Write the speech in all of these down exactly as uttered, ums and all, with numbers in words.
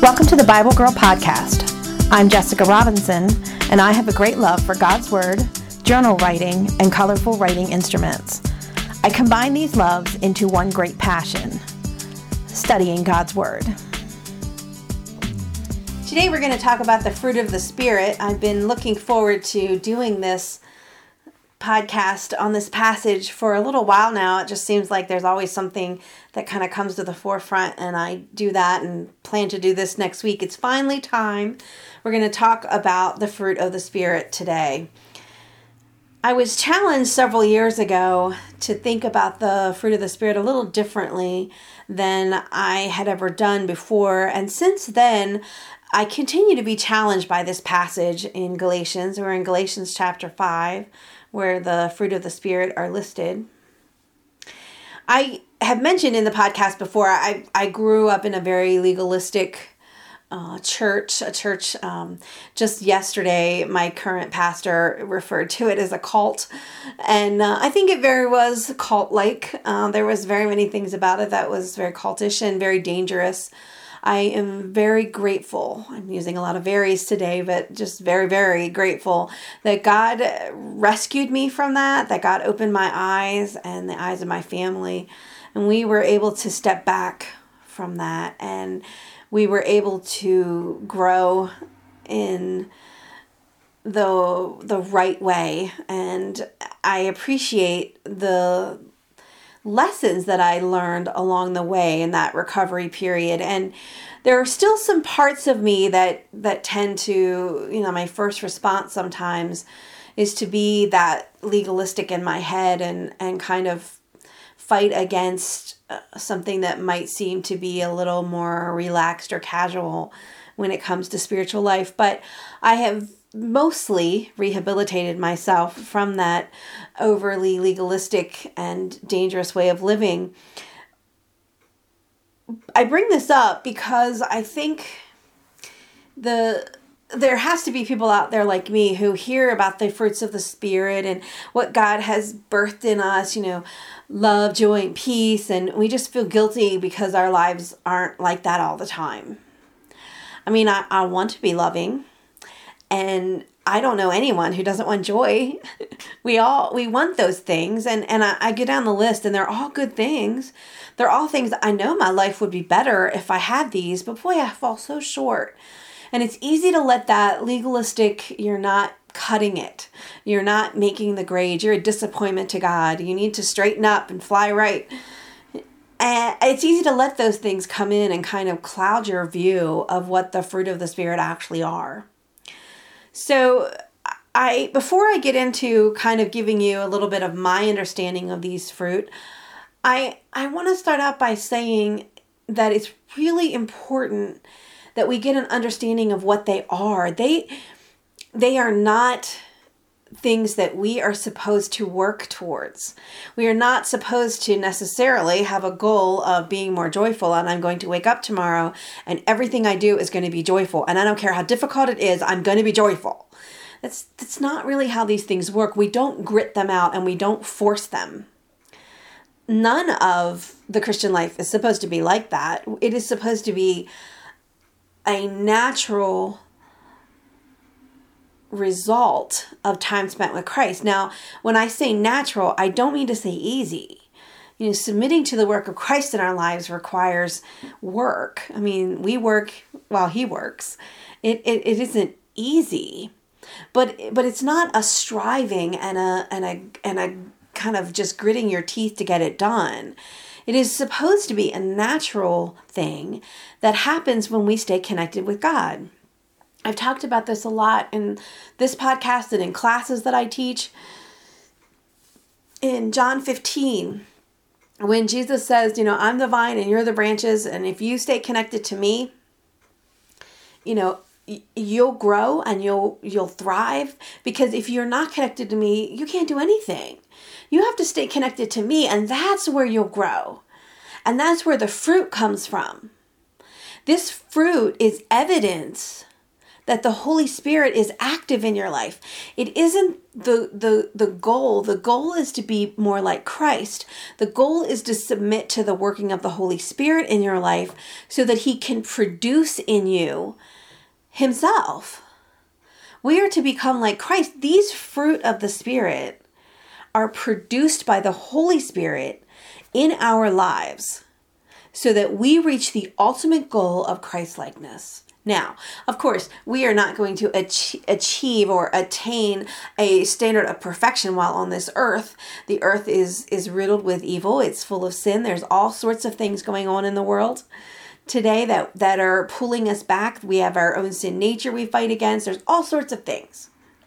Welcome to the Bible Girl Podcast. I'm Jessica Robinson, and I have a great love for God's Word, journal writing, and colorful writing instruments. I combine these loves into one great passion, studying God's Word. Today we're going to talk about the fruit of the Spirit. I've been looking forward to doing this podcast on this passage for a little while now. It just seems like there's always something that kind of comes to the forefront, and I do that and plan to do this next week. It's finally time. We're going to talk about the fruit of the Spirit today. I was challenged several years ago to think about the fruit of the Spirit a little differently than I had ever done before, and since then I continue to be challenged by this passage in Galatians. We're in Galatians chapter five, where the fruit of the Spirit are listed. I have mentioned in the podcast before, I, I grew up in a very legalistic uh, church, a church um, just yesterday, my current pastor referred to it as a cult. And uh, I think it very was cult-like. Uh, there was very many things about it that was very cultish and very dangerous. I am very grateful. I'm using a lot of varies today, but just very, very grateful that God rescued me from that, that God opened my eyes and the eyes of my family, and we were able to step back from that, and we were able to grow in the the right way. And I appreciate the lessons that I learned along the way in that recovery period. And there are still some parts of me that, that tend to, you know, my first response sometimes is to be that legalistic in my head and, and kind of fight against something that might seem to be a little more relaxed or casual when it comes to spiritual life. But I have mostly rehabilitated myself from that overly legalistic and dangerous way of living. I bring this up because I think the there has to be people out there like me who hear about the fruits of the Spirit and what God has birthed in us, you know, love, joy, and peace, and we just feel guilty because our lives aren't like that all the time. I mean, I, I want to be loving, and I don't know anyone who doesn't want joy. We all, we want those things. And, and I, I get down the list and they're all good things. They're all things that I know my life would be better if I had these, but boy, I fall so short. And it's easy to let that legalistic, you're not cutting it. You're not making the grade. You're a disappointment to God. You need to straighten up and fly right. And it's easy to let those things come in and kind of cloud your view of what the fruit of the Spirit actually are. So I, before I get into kind of giving you a little bit of my understanding of these fruit, I, I want to start out by saying that it's really important that we get an understanding of what they are. They, they are not things that we are supposed to work towards. We are not supposed to necessarily have a goal of being more joyful, and I'm going to wake up tomorrow and everything I do is going to be joyful, and I don't care how difficult it is, I'm going to be joyful. That's that's not really how these things work. We don't grit them out and we don't force them. None of the Christian life is supposed to be like that. It is supposed to be a natural result of time spent with Christ. Now, when I say natural, I don't mean to say easy. You know, submitting to the work of Christ in our lives requires work. I mean, we work while He works. It it, it isn't easy, but but it's not a striving and a and a and a kind of just gritting your teeth to get it done. It is supposed to be a natural thing that happens when we stay connected with God. I've talked about this a lot in this podcast and in classes that I teach. In John fifteen, when Jesus says, you know, I'm the vine and you're the branches, and if you stay connected to me, you know, you'll grow and you'll you'll thrive, because if you're not connected to me, you can't do anything. You have to stay connected to me, and that's where you'll grow. And that's where the fruit comes from. This fruit is evidence that the Holy Spirit is active in your life. It isn't the, the, the goal. The goal is to be more like Christ. The goal is to submit to the working of the Holy Spirit in your life so that he can produce in you himself. We are to become like Christ. These fruit of the Spirit are produced by the Holy Spirit in our lives so that we reach the ultimate goal of Christ-likeness. Now, of course, we are not going to achieve or attain a standard of perfection while on this earth. The earth is, is riddled with evil. It's full of sin. There's all sorts of things going on in the world today that, that are pulling us back. We have our own sin nature we fight against. There's all sorts of things.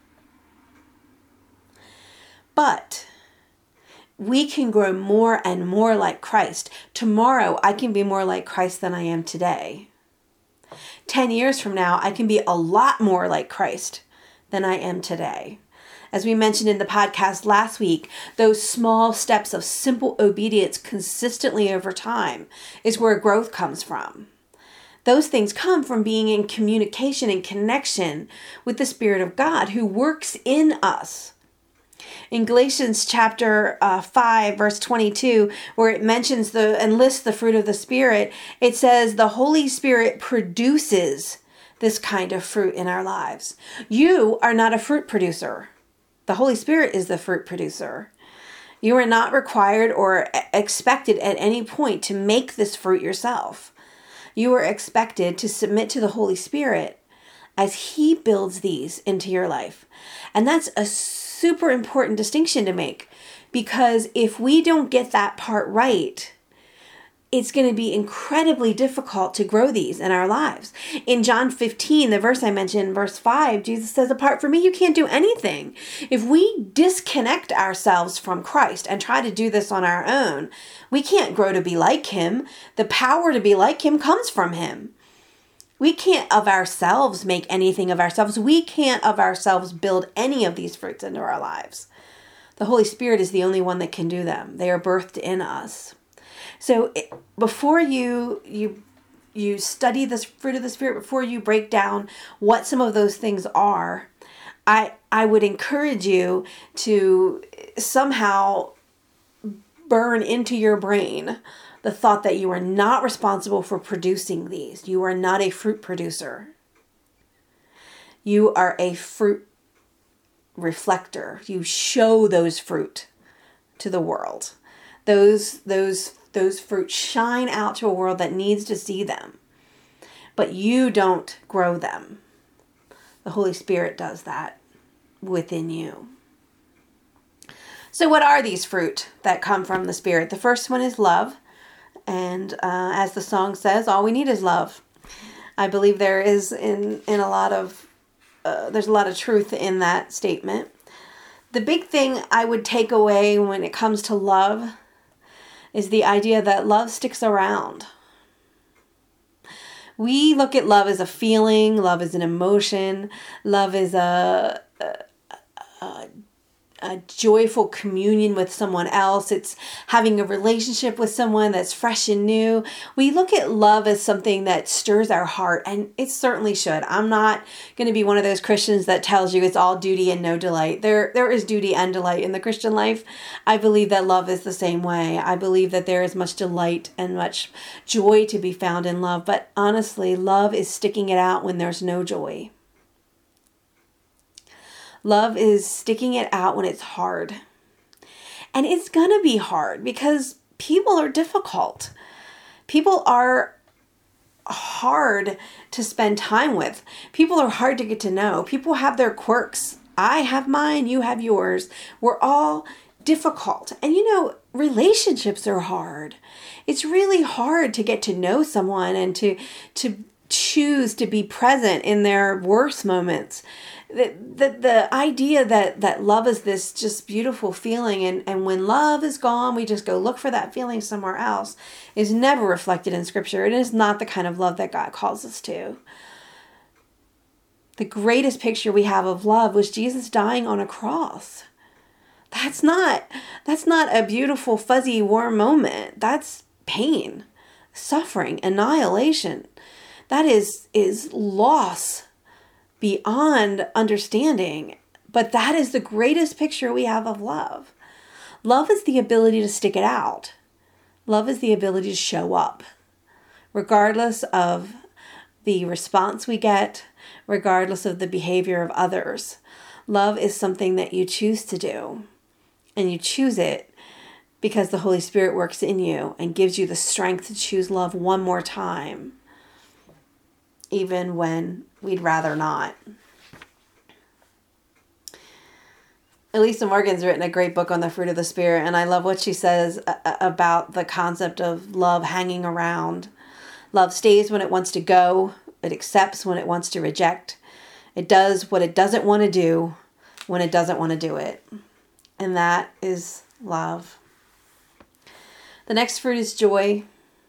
But we can grow more and more like Christ. Tomorrow, I can be more like Christ than I am today. Ten years from now, I can be a lot more like Christ than I am today. As we mentioned in the podcast last week, those small steps of simple obedience consistently over time is where growth comes from. Those things come from being in communication and connection with the Spirit of God who works in us. In Galatians chapter uh, five, verse twenty-two, where it mentions the and lists the fruit of the Spirit, it says the Holy Spirit produces this kind of fruit in our lives. You are not a fruit producer. The Holy Spirit is the fruit producer. You are not required or expected at any point to make this fruit yourself. You are expected to submit to the Holy Spirit as he builds these into your life. And that's a super important distinction to make, because if we don't get that part right, it's going to be incredibly difficult to grow these in our lives. In John fifteen, the verse I mentioned, verse five, Jesus says, apart from me, you can't do anything. If we disconnect ourselves from Christ and try to do this on our own, we can't grow to be like him. The power to be like him comes from him. We can't of ourselves make anything of ourselves. We can't of ourselves build any of these fruits into our lives. The Holy Spirit is the only one that can do them. They are birthed in us. So it, before you you you study this fruit of the Spirit, before you break down what some of those things are, I I would encourage you to somehow burn into your brain the thought that you are not responsible for producing these. You are not a fruit producer. You are a fruit reflector. You show those fruit to the world. Those, those, those fruit shine out to a world that needs to see them. But you don't grow them. The Holy Spirit does that within you. So what are these fruit that come from the Spirit? The first one is love. And uh, as the song says, all we need is love. I believe there is in, in a lot of, uh, there's a lot of truth in that statement. The big thing I would take away when it comes to love is the idea that love sticks around. We look at love as a feeling, love is an emotion, love is a, a, a a joyful communion with someone else. It's having a relationship with someone that's fresh and new. We look at love as something that stirs our heart, and it certainly should. I'm not going to be one of those Christians that tells you it's all duty and no delight. There, there is duty and delight in the Christian life. I believe that love is the same way. I believe that there is much delight and much joy to be found in love, but honestly, love is sticking it out when there's no joy. Love is sticking it out when it's hard. And it's going to be hard because people are difficult. People are hard to spend time with. People are hard to get to know. People have their quirks. I have mine, you have yours. We're all difficult. And you know, relationships are hard. It's really hard to get to know someone and to to choose to be present in their worst moments. The, the, the idea that, that love is this just beautiful feeling, and, and when love is gone, we just go look for that feeling somewhere else, is never reflected in Scripture. It is not the kind of love that God calls us to. The greatest picture we have of love was Jesus dying on a cross. That's not, that's not a beautiful, fuzzy, warm moment. That's pain, suffering, annihilation. That is, is loss beyond understanding. But that is the greatest picture we have of love. Love is the ability to stick it out. Love is the ability to show up, regardless of the response we get, regardless of the behavior of others. Love is something that you choose to do, and you choose it because the Holy Spirit works in you and gives you the strength to choose love one more time, even when we'd rather not. Elisa Morgan's written a great book on the fruit of the Spirit, and I love what she says about the concept of love hanging around. Love stays when it wants to go. It accepts when it wants to reject. It does what it doesn't want to do when it doesn't want to do it. And that is love. The next fruit is joy.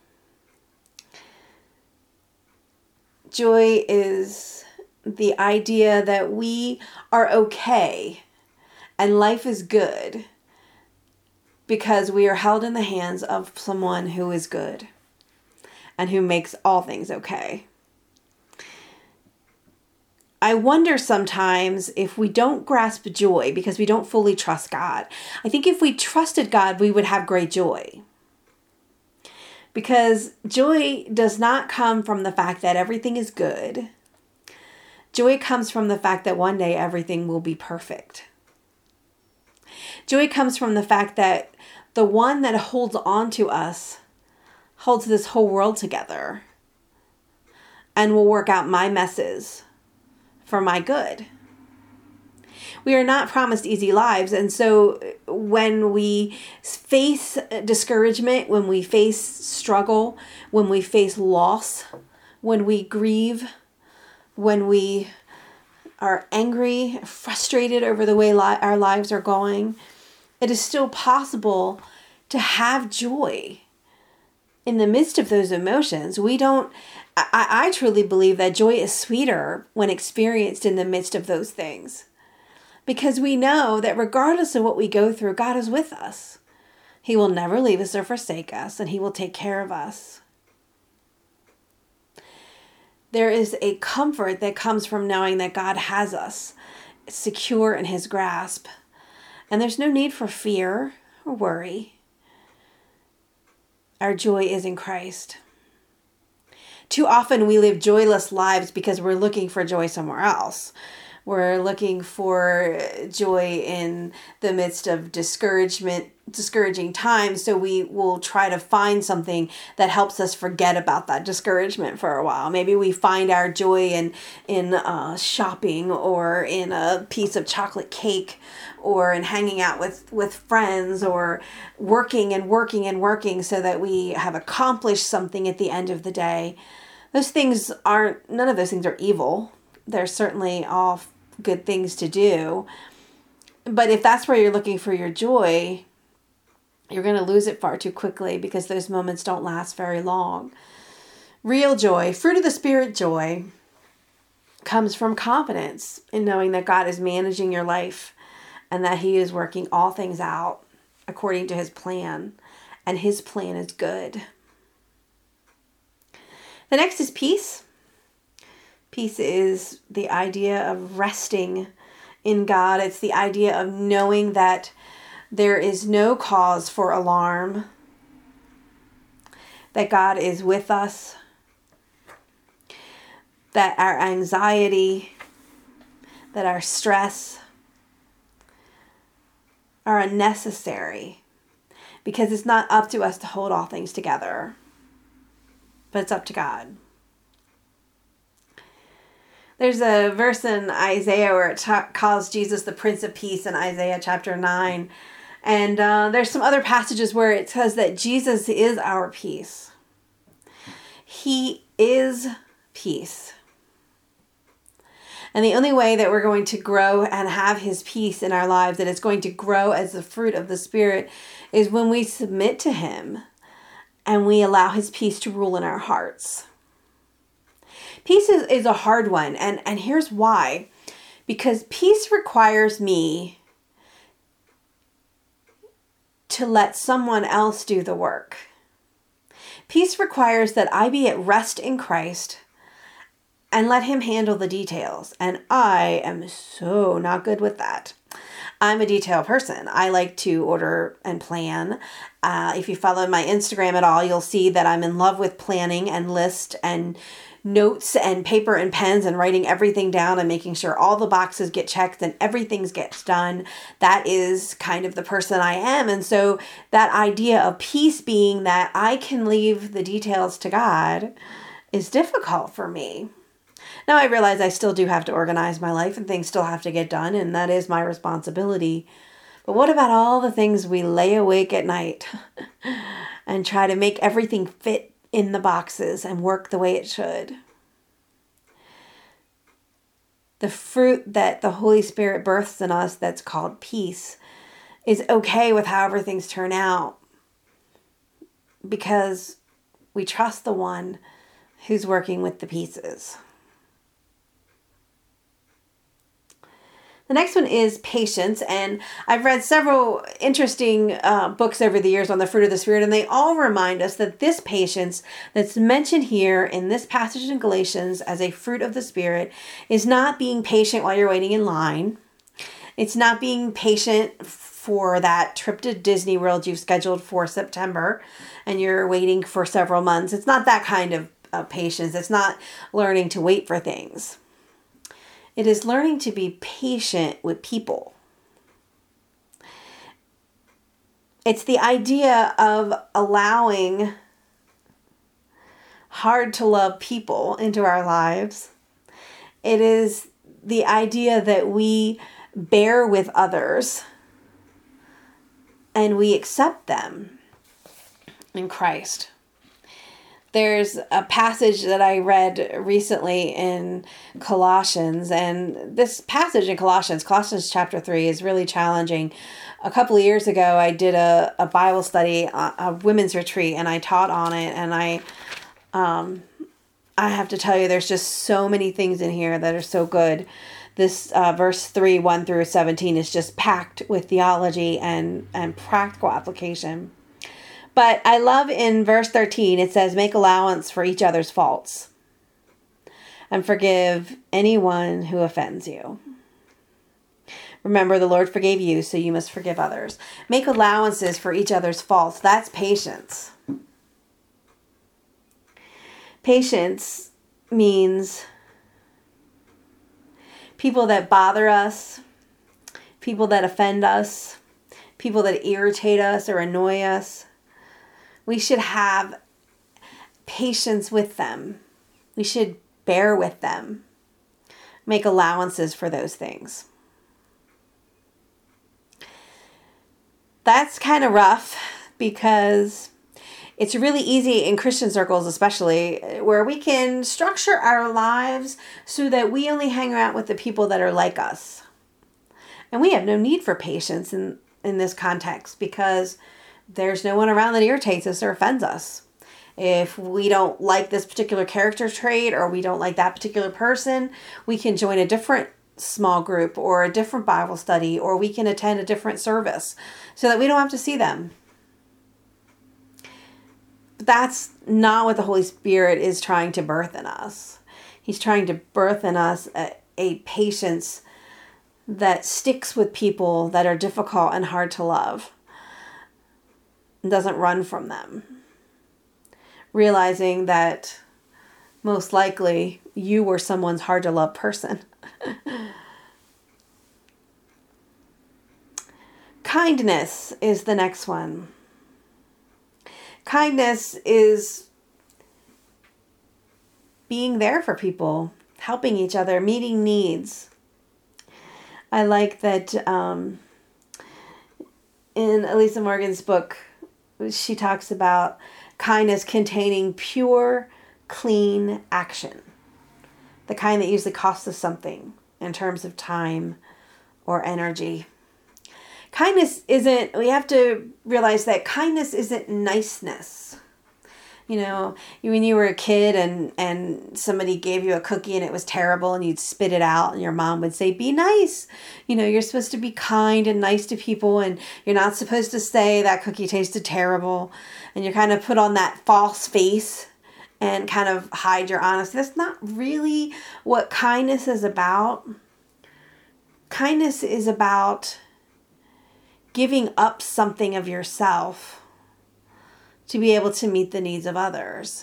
Joy is the idea that we are okay and life is good because we are held in the hands of someone who is good and who makes all things okay. I wonder sometimes if we don't grasp joy because we don't fully trust God. I think if we trusted God, we would have great joy. Because joy does not come from the fact that everything is good. Joy comes from the fact that one day everything will be perfect. Joy comes from the fact that the one that holds on to us holds this whole world together and will work out my messes for my good. We are not promised easy lives, and so when we face discouragement, when we face struggle, when we face loss, when we grieve, when we are angry, frustrated over the way li- our lives are going, it is still possible to have joy in the midst of those emotions. We don't, I, I truly believe that joy is sweeter when experienced in the midst of those things. Because we know that regardless of what we go through, God is with us. He will never leave us or forsake us, and He will take care of us. There is a comfort that comes from knowing that God has us secure in His grasp. And there's no need for fear or worry. Our joy is in Christ. Too often we live joyless lives because we're looking for joy somewhere else. We're looking for joy in the midst of discouragement, discouraging times. So we will try to find something that helps us forget about that discouragement for a while. Maybe we find our joy in in uh, shopping, or in a piece of chocolate cake, or in hanging out with, with friends, or working and working and working so that we have accomplished something at the end of the day. Those things aren't, none of those things are evil. They're certainly all good things to do. But if that's where you're looking for your joy, you're going to lose it far too quickly, because those moments don't last very long. Real joy, fruit of the Spirit joy, comes from confidence in knowing that God is managing your life and that He is working all things out according to His plan, and His plan is good. The next is peace. Peace is the idea of resting in God. It's the idea of knowing that there is no cause for alarm, that God is with us, that our anxiety, that our stress are unnecessary, because it's not up to us to hold all things together, but it's up to God. There's a verse in Isaiah where it ta- calls Jesus the Prince of Peace in Isaiah chapter nine. And uh, there's some other passages where it says that Jesus is our peace. He is peace. And the only way that we're going to grow and have His peace in our lives, that it's going to grow as the fruit of the Spirit, is when we submit to Him and we allow His peace to rule in our hearts. Peace is, is a hard one, and, and here's why. Because peace requires me to let someone else do the work. Peace requires that I be at rest in Christ and let him handle the details. And I am so not good with that. I'm a detail person. I like to order and plan. Uh, if you follow my Instagram at all, you'll see that I'm in love with planning and list and notes and paper and pens and writing everything down and making sure all the boxes get checked and everything gets done. That is kind of the person I am. And so that idea of peace being that I can leave the details to God is difficult for me. Now I realize I still do have to organize my life and things still have to get done, and that is my responsibility. But what about all the things we lay awake at night and try to make everything fit in the boxes and work the way it should? The fruit that the Holy Spirit births in us that's called peace is okay with however things turn out because we trust the one who's working with the pieces. The next one is patience, and I've read several interesting uh, books over the years on the fruit of the Spirit, and they all remind us that this patience that's mentioned here in this passage in Galatians as a fruit of the Spirit is not being patient while you're waiting in line. It's not being patient for that trip to Disney World you've scheduled for September and you're waiting for several months. It's not that kind of uh, patience. It's not learning to wait for things. It is learning to be patient with people. It's the idea of allowing hard to love people into our lives. It is the idea that we bear with others and we accept them in Christ. There's a passage that I read recently in Colossians, and this passage in Colossians, Colossians chapter three, is really challenging. A couple of years ago, I did a, a Bible study, a, a women's retreat, and I taught on it, and I, um, I have to tell you, there's just so many things in here that are so good. This uh, verse three, one through seventeen is just packed with theology and, and practical application. But I love in verse thirteen, it says, make allowance for each other's faults and forgive anyone who offends you. Remember, the Lord forgave you, so you must forgive others. Make allowances for each other's faults. That's patience. Patience means people that bother us, people that offend us, people that irritate us or annoy us. We should have patience with them. We should bear with them. Make allowances for those things. That's kind of rough because it's really easy in Christian circles especially where we can structure our lives so that we only hang out with the people that are like us. And we have no need for patience in, in this context because there's no one around that irritates us or offends us. If we don't like this particular character trait or we don't like that particular person, we can join a different small group or a different Bible study, or we can attend a different service so that we don't have to see them. But that's not what the Holy Spirit is trying to birth in us. He's trying to birth in us a, a patience that sticks with people that are difficult and hard to love. Doesn't run from them, realizing that most likely you were someone's hard to love person. Kindness is the next one. Kindness is being there for people, helping each other, meeting needs. I like that um, in Elisa Morgan's book, she talks about kindness containing pure, clean action. The kind that usually costs us something in terms of time or energy. Kindness isn't, we have to realize that kindness isn't niceness. You know, when you were a kid and, and somebody gave you a cookie and it was terrible and you'd spit it out and your mom would say, be nice. You know, you're supposed to be kind and nice to people and you're not supposed to say that cookie tasted terrible. And you're kind of put on that false face and kind of hide your honesty. That's not really what kindness is about. Kindness is about giving up something of yourself to be able to meet the needs of others.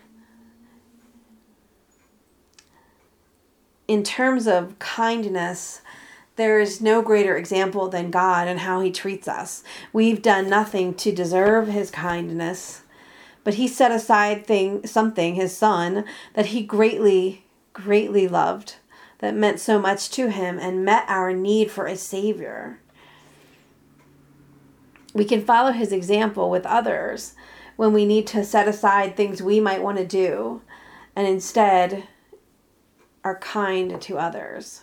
In terms of kindness, there is no greater example than God and how he treats us. We've done nothing to deserve his kindness, but he set aside thing, something, his son, that he greatly, greatly loved, that meant so much to him and met our need for a savior. We can follow his example with others when we need to set aside things we might want to do and instead are kind to others.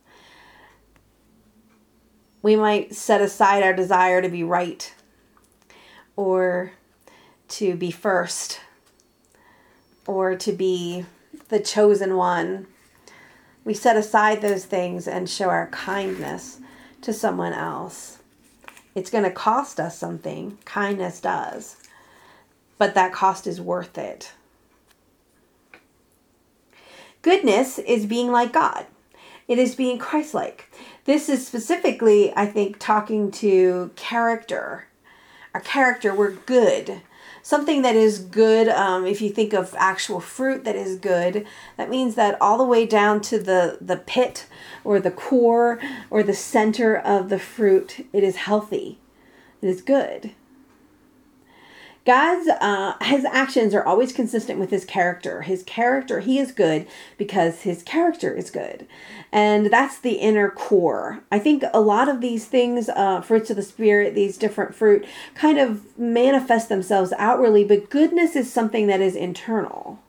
We might set aside our desire to be right or to be first or to be the chosen one. We set aside those things and show our kindness to someone else. It's going to cost us something. Kindness does. But that cost is worth it. Goodness is being like God. It is being Christ-like. This is specifically, I think, talking to character. Our character, we're good. Something that is good, um, if you think of actual fruit that is good, that means that all the way down to the, the pit or the core or the center of the fruit, it is healthy. It is good. God's, uh, his actions are always consistent with his character. His character, he is good because his character is good. And that's the inner core. I think a lot of these things, uh, fruits of the Spirit, these different fruit, kind of manifest themselves outwardly, but goodness is something that is internal.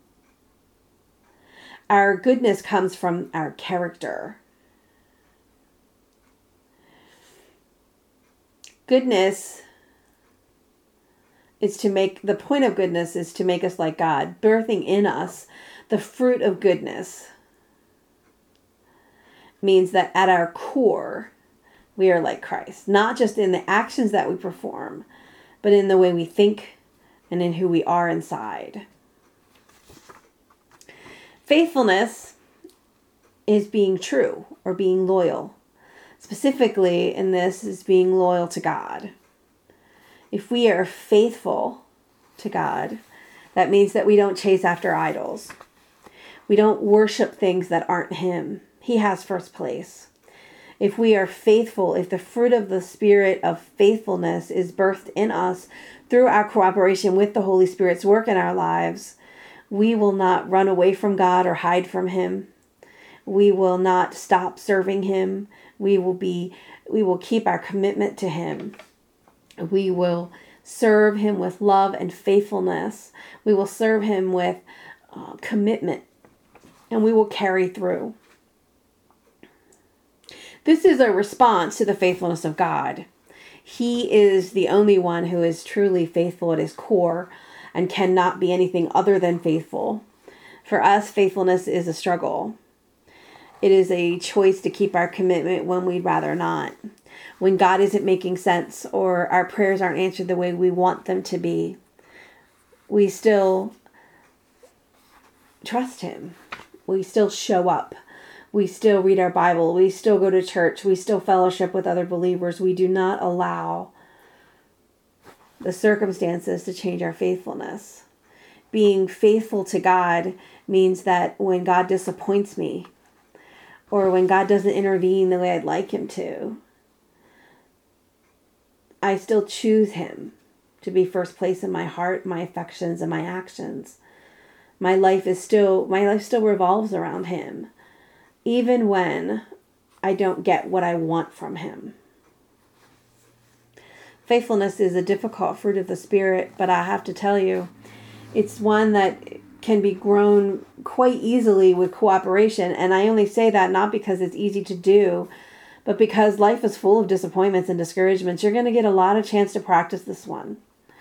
Our goodness comes from our character. Goodness is to make, the point of goodness is to make us like God, birthing in us the fruit of goodness. Means that at our core, we are like Christ. Not just in the actions that we perform, but in the way we think and in who we are inside. Faithfulness is being true or being loyal. Specifically in this is being loyal to God. If we are faithful to God, that means that we don't chase after idols. We don't worship things that aren't him. He has first place. If we are faithful, if the fruit of the Spirit of faithfulness is birthed in us through our cooperation with the Holy Spirit's work in our lives, we will not run away from God or hide from him. We will not stop serving him. We will be, we will keep our commitment to him. We will serve him with love and faithfulness. We will serve him with uh, commitment, and we will carry through. This is a response to the faithfulness of God. He is the only one who is truly faithful at his core and cannot be anything other than faithful. For us, faithfulness is a struggle. It is a choice to keep our commitment when we'd rather not. When God isn't making sense or our prayers aren't answered the way we want them to be, we still trust him. We still show up. We still read our Bible. We still go to church. We still fellowship with other believers. We do not allow the circumstances to change our faithfulness. Being faithful to God means that when God disappoints me or when God doesn't intervene the way I'd like him to, I still choose him to be first place in my heart, my affections, and my actions. My life is still, my life still revolves around him, even when I don't get what I want from him. Faithfulness is a difficult fruit of the Spirit, but I have to tell you, it's one that can be grown quite easily with cooperation. And I only say that not because it's easy to do, but because life is full of disappointments and discouragements. You're going to get a lot of chance to practice this one.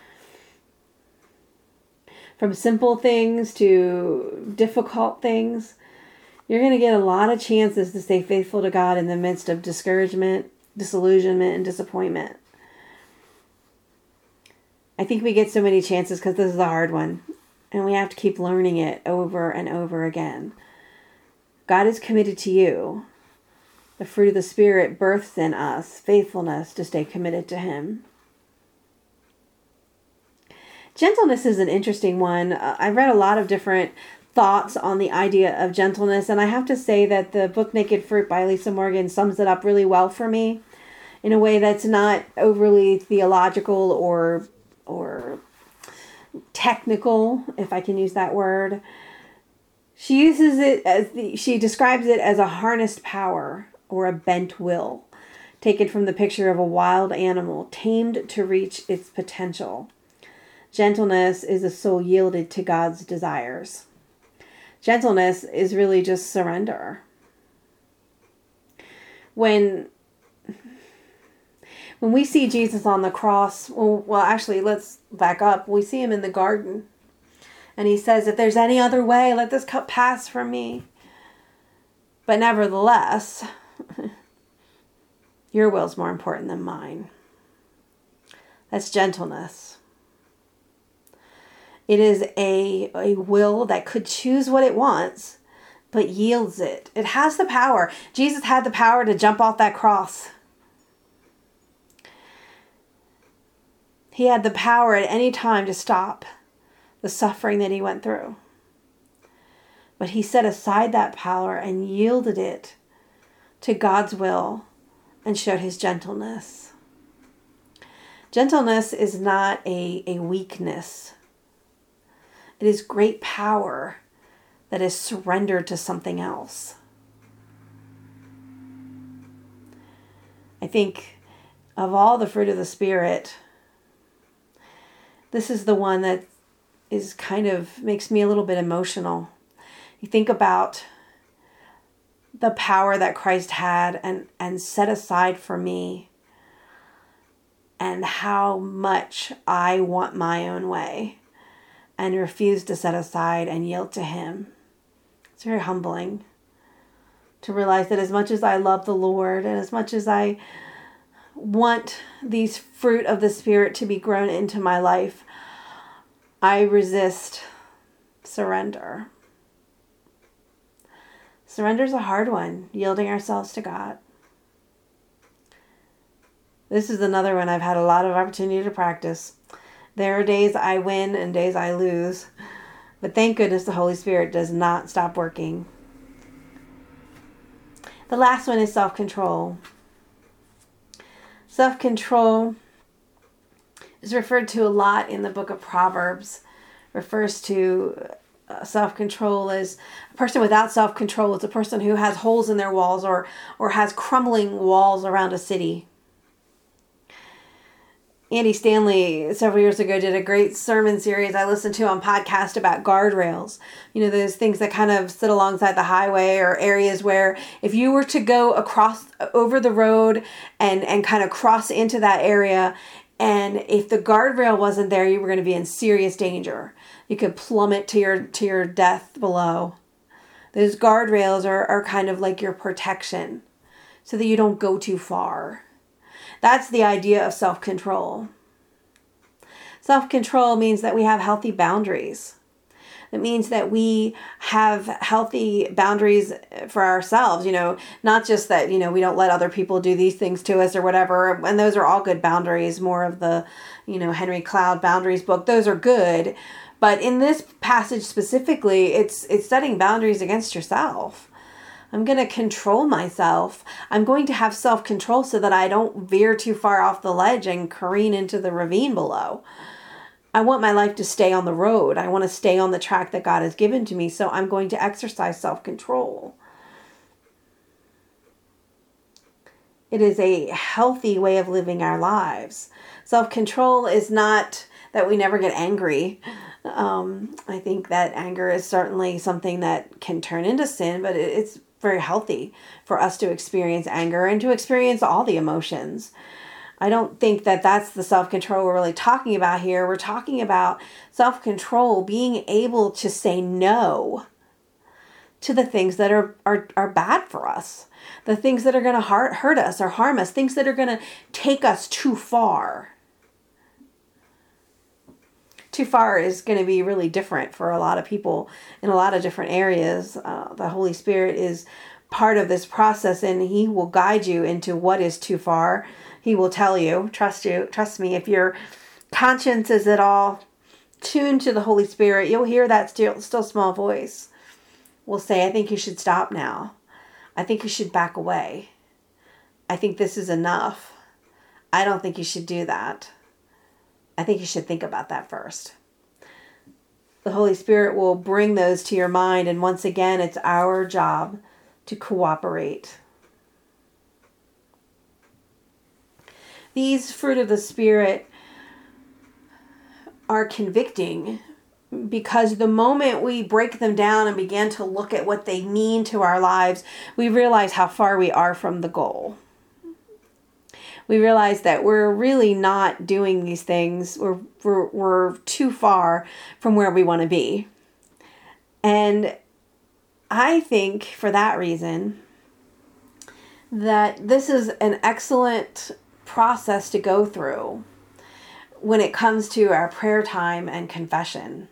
From simple things to difficult things, you're going to get a lot of chances to stay faithful to God in the midst of discouragement, disillusionment, and disappointment. I think we get so many chances because this is a hard one. And we have to keep learning it over and over again. God is committed to you. The fruit of the Spirit births in us faithfulness to stay committed to Him. Gentleness is an interesting one. Uh, I've read a lot of different thoughts on the idea of gentleness, and I have to say that the book Naked Fruit by Lisa Morgan sums it up really well for me in a way that's not overly theological or or technical, if I can use that word. She uses it as the, she describes it as a harnessed power or a bent will, taken from the picture of a wild animal tamed to reach its potential. Gentleness is a soul yielded to God's desires. Gentleness is really just surrender. When when we see Jesus on the cross, well, well, actually, let's back up. We see him in the garden. And he says, if there's any other way, let this cup pass from me. But nevertheless, your will's more important than mine. That's gentleness. It is a, a will that could choose what it wants, but yields it. It has the power. Jesus had the power to jump off that cross. He had the power at any time to stop the suffering that he went through. But he set aside that power and yielded it to God's will and showed his gentleness. Gentleness is not a, a weakness. It is great power that is surrendered to something else. I think of all the fruit of the Spirit, this is the one that is kind of makes me a little bit emotional. You think about the power that Christ had and, and set aside for me, and how much I want my own way and refuse to set aside and yield to him. It's very humbling to realize that as much as I love the Lord and as much as I want these fruit of the Spirit to be grown into my life, I resist surrender. Surrender is a hard one, yielding ourselves to God. This is another one I've had a lot of opportunity to practice. There are days I win and days I lose, but thank goodness the Holy Spirit does not stop working. The last one is self-control. Self-control is referred to a lot in the book of Proverbs. Refers to uh, self-control as a person without self-control. It's a person who has holes in their walls or or has crumbling walls around a city. Andy Stanley several years ago did a great sermon series I listened to on podcast about guardrails. You know, those things that kind of sit alongside the highway or areas where if you were to go across over the road and, and kind of cross into that area, and if the guardrail wasn't there, you were going to be in serious danger. You could plummet to your to your death below. Those guardrails are, are kind of like your protection so that you don't go too far. That's the idea of self-control. Self-control means that we have healthy boundaries. It means that we have healthy boundaries for ourselves, you know, not just that, you know, we don't let other people do these things to us or whatever. And those are all good boundaries, more of the, you know, Henry Cloud Boundaries book. Those are good. But in this passage specifically, it's it's setting boundaries against yourself. I'm going to control myself. I'm going to have self-control so that I don't veer too far off the ledge and careen into the ravine below. I want my life to stay on the road. I want to stay on the track that God has given to me. So I'm going to exercise self-control. It is a healthy way of living our lives. Self-control is not that we never get angry. Um, I think that anger is certainly something that can turn into sin, but it's very healthy for us to experience anger and to experience all the emotions. I don't think that that's the self-control we're really talking about here. We're talking about self-control, being able to say no to the things that are, are, are bad for us, the things that are going to hurt, hurt us or harm us, things that are going to take us too far. too far is going to be really different for a lot of people in a lot of different areas. Uh, the Holy Spirit is part of this process, and He will guide you into what is too far. He will tell you, trust you, trust me, if your conscience is at all tuned to the Holy Spirit, you'll hear that still, still small voice will say, I think you should stop now. I think you should back away. I think this is enough. I don't think you should do that. I think you should think about that first. The Holy Spirit will bring those to your mind, and once again, it's our job to cooperate. These fruit of the Spirit are convicting because the moment we break them down and begin to look at what they mean to our lives, we realize how far we are from the goal. We realize that we're really not doing these things. We're, we're, we're too far from where we want to be. And I think for that reason that this is an excellent process to go through when it comes to our prayer time and confession.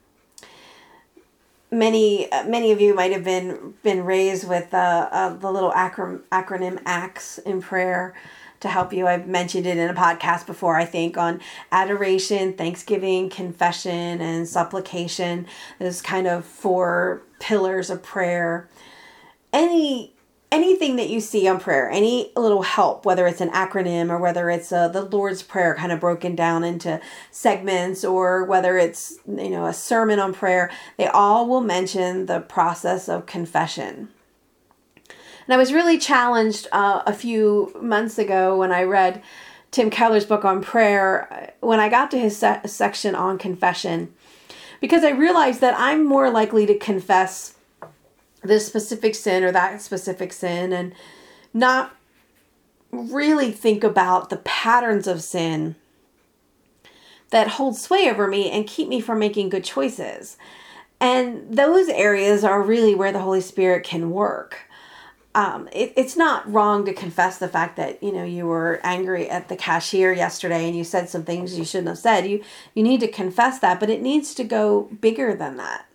Many many of you might have been been raised with uh, uh, the little acronym, acronym ACTS in prayer to help you. I've mentioned it in a podcast before, I think, on adoration, thanksgiving, confession, and supplication. There's kind of four pillars of prayer. Any anything that you see on prayer, any little help, whether it's an acronym or whether it's uh, the Lord's Prayer kind of broken down into segments, or whether it's, you know, a sermon on prayer, they all will mention the process of confession. And I was really challenged uh, a few months ago when I read Tim Keller's book on prayer, when I got to his se- section on confession, because I realized that I'm more likely to confess this specific sin or that specific sin and not really think about the patterns of sin that hold sway over me and keep me from making good choices. And those areas are really where the Holy Spirit can work. Um, it, it's not wrong to confess the fact that, you know, you were angry at the cashier yesterday and you said some things you shouldn't have said. You, you need to confess that, but it needs to go bigger than that.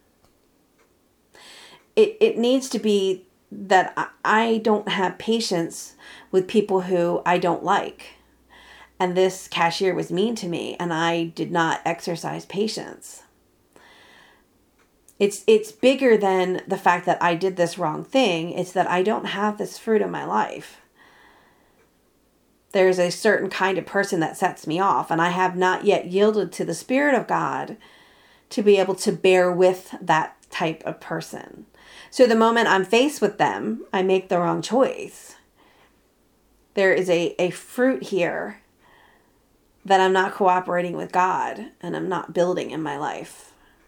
It, it needs to be that I, I don't have patience with people who I don't like. And this cashier was mean to me and I did not exercise patience. It's it's bigger than the fact that I did this wrong thing. It's that I don't have this fruit in my life. There's a certain kind of person that sets me off, and I have not yet yielded to the Spirit of God to be able to bear with that type of person. So the moment I'm faced with them, I make the wrong choice. There is a, a fruit here that I'm not cooperating with God and I'm not building in my life.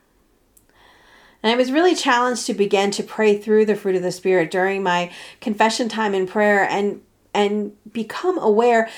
And I was really challenged to begin to pray through the fruit of the Spirit during my confession time in prayer and and become aware.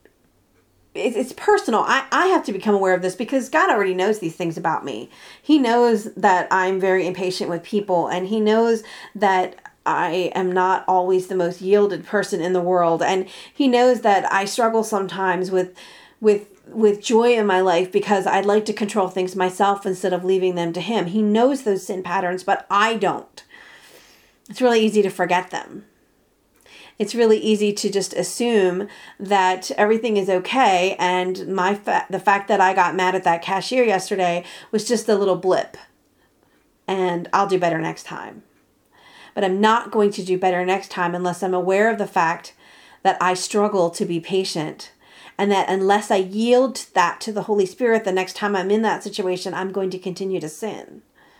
It's personal. I, I have to become aware of this because God already knows these things about me. He knows that I'm very impatient with people, and He knows that I am not always the most yielded person in the world. And He knows that I struggle sometimes with with with joy in my life because I'd like to control things myself instead of leaving them to Him. He knows those sin patterns, but I don't. It's really easy to forget them. It's really easy to just assume that everything is okay, and my fa- the fact that I got mad at that cashier yesterday was just a little blip, and I'll do better next time. But I'm not going to do better next time unless I'm aware of the fact that I struggle to be patient, and that unless I yield that to the Holy Spirit the next time I'm in that situation, I'm going to continue to sin.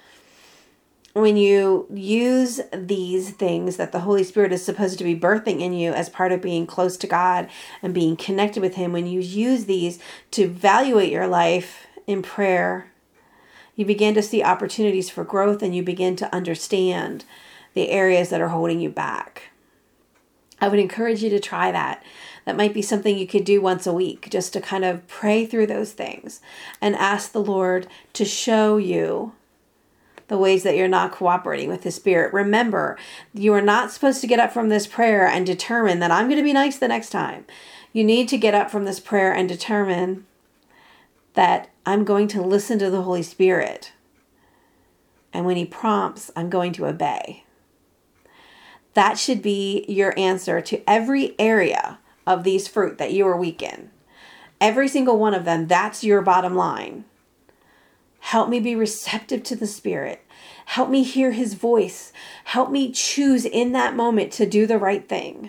When you use these things that the Holy Spirit is supposed to be birthing in you as part of being close to God and being connected with Him, when you use these to evaluate your life in prayer, you begin to see opportunities for growth, and you begin to understand the areas that are holding you back. I would encourage you to try that. That might be something you could do once a week, just to kind of pray through those things and ask the Lord to show you the ways that you're not cooperating with His Spirit. Remember, you are not supposed to get up from this prayer and determine that I'm going to be nice the next time. You need to get up from this prayer and determine that I'm going to listen to the Holy Spirit. And when he prompts, I'm going to obey. That should be your answer to every area of these fruit that you are weak in. Every single one of them, that's your bottom line. Help me be receptive to the Spirit. Help me hear his voice. Help me choose in that moment to do the right thing.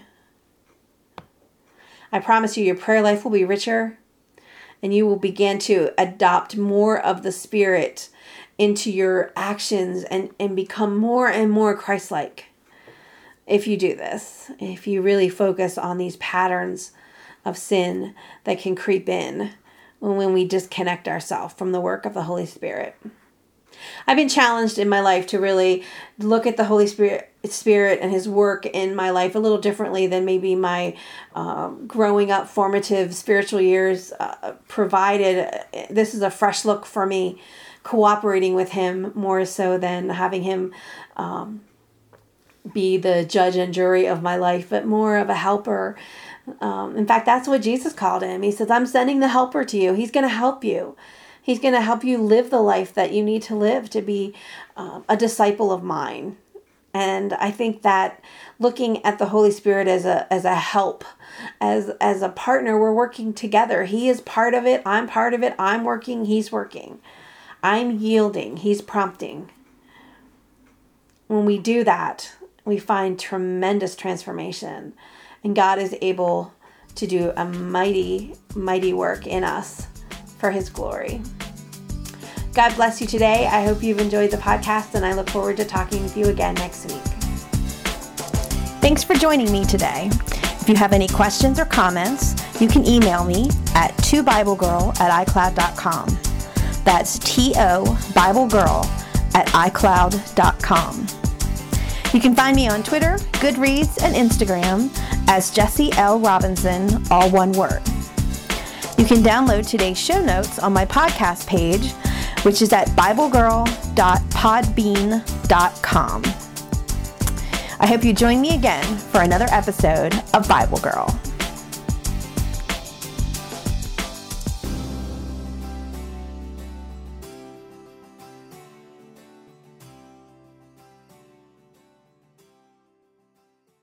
I promise you, your prayer life will be richer, and you will begin to adopt more of the Spirit into your actions and, and become more and more Christ-like. If you do this, if you really focus on these patterns of sin that can creep in when we disconnect ourselves from the work of the Holy Spirit. I've been challenged in my life to really look at the Holy Spirit Spirit and his work in my life a little differently than maybe my um, growing up formative spiritual years uh, provided. This is a fresh look for me, cooperating with him more so than having him um, be the judge and jury of my life, but more of a helper. Um, in fact, that's what Jesus called him. He says, I'm sending the helper to you. He's going to help you. He's going to help you live the life that you need to live to be um, a disciple of mine. And I think that looking at the Holy Spirit as a as a help, as as a partner, we're working together. He is part of it. I'm part of it. I'm working. He's working. I'm yielding. He's prompting. When we do that, we find tremendous transformation. And God is able to do a mighty, mighty work in us for his glory. God bless you today. I hope you've enjoyed the podcast, and I look forward to talking with you again next week. Thanks for joining me today. If you have any questions or comments, you can email me at to bible girl at i cloud dot com. That's T O Bible Girl at i cloud dot com. You can find me on Twitter, Goodreads, and Instagram as Jessie L. Robinson, all one word. You can download today's show notes on my podcast page, which is at bible girl dot podbean dot com. I hope you join me again for another episode of Bible Girl.